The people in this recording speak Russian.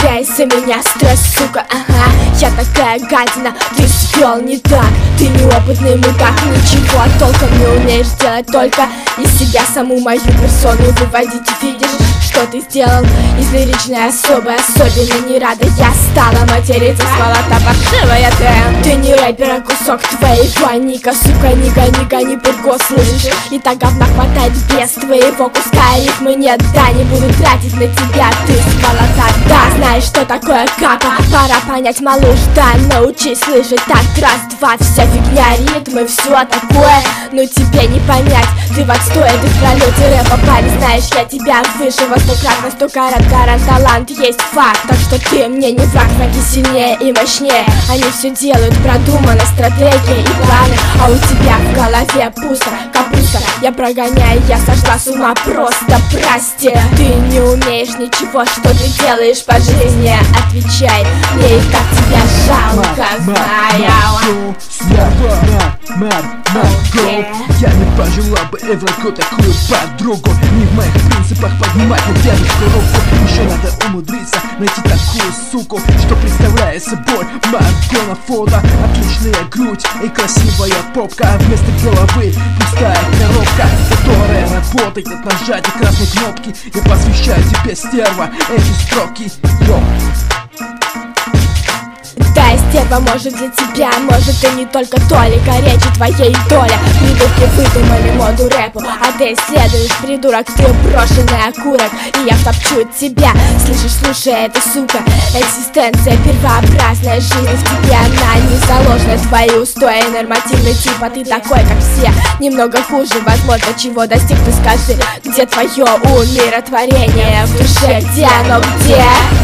меня из-за меня стресс, сука, ага. Я такая гадина, ты свел не так. Ты неопытный мудак, ничего толком не умеешь делать, только из себя саму мою персону выводить. Видишь, что ты сделал из лиричной особы, особенно не рада я стала материться, сволота паршивая ты не рэпер, а кусок твоего ника, сука, не гони пургу, слышишь? И так говна хватает без твоего куска, рифмы нет, да, не буду тратить на тебя, ты сволота, да. Знаешь, что такое капа? Пора понять, малыш, да, научись слышать так, раз, два, вся фигня, ритмы, все такое, но тебе не понять, ты в отстое, ты в пролете рэпа, парень, знаешь, я тебя выше во 100 крат, на 100 карат, гарант, талант, есть факт, так что ты мне не враг, враги сильнее и мощнее, они все делают продуманно, стратегия и планы, а у тебя в голове пусто, капуста, я прогоняю, я сошла с ума, просто прости, ты не умеешь ничего, что ты делаешь по жизни, отвечай, мне и так тебя жалко, знаю. Я не пожелал бы Эвроку такую подругу. Не в моих принципах поднимать на девушку руку. Еще надо умудриться найти такую суку, что представляет собой Марго на фото. Отличная грудь и красивая попка, а вместо головы пустая коробка, которая работает от нажатия красной кнопки. Я посвящаю тебе, стерва, эти строки. Йоу. Да, стерва, может для тебя, может и не только толика речи твоей доля. Придурки выдумали моду рэпу, а ты исследуешь, придурок, ты брошенный окурок. И я втопчу тебя, слышишь, слушай, это сука, экзистенция первообразная, жизнь в тебе, она не заложена, твои устои, нормативный тип, а ты такой, как все, немного хуже, возможно, чего достиг, ты скажи, где твое умиротворение в душе, где оно, где?